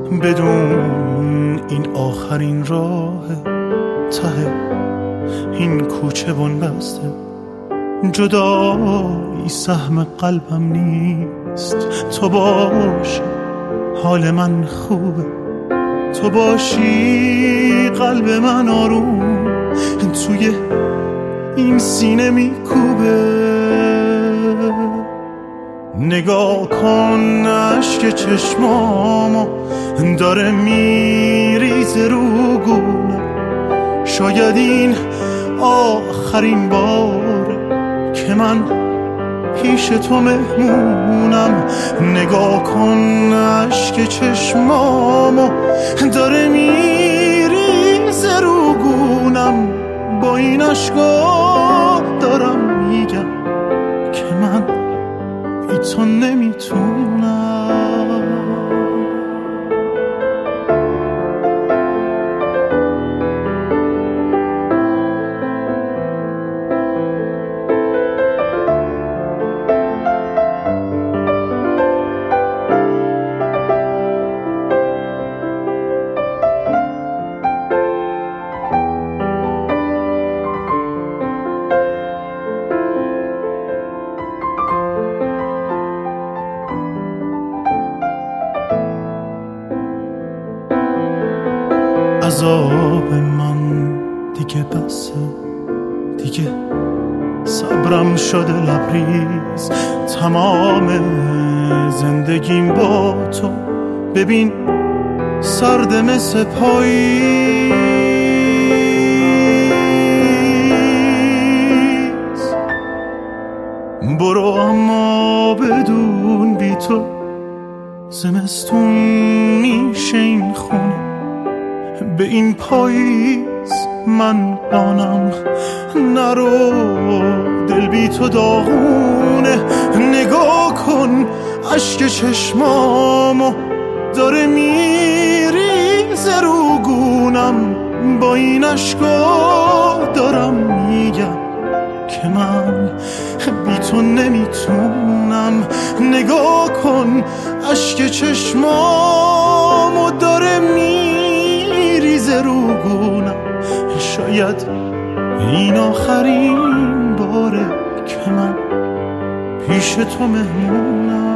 بدون این آخرین راه ته این کوچه بنبسته، جدایی سهم قلبم نیست. تو باشی حال من خوبه، تو باشی قلب من آروم توی این سینه میکوبه. نگاه کن اشک چشمامو داره میریزه رو گونه، شاید این آخرین باره که من پیش تو مهمونم. نگاه کن اشک چشمامو داره میریزه رو گونم، با این اشکا دارم میگم که من بی تو نمیتونم. عذاب من دیگه بسه، دیگه صبرم شده لبریز. تمام زندگیم با تو ببین سرد مثل پاییز. برو اما بدون بی تو زمستون میشه این خونه. به این پاییز من قانم نرو، دل بی تو داغونه. نگاه کن اشک چشمامو داره میریزه رو گونم، با این اشکا دارم میگم که من بی تو نمیتونم. نگاه کن اشک چشمامو داره میریزه رو گونم، شاید این آخرین باره که من پیش تو مهمونم.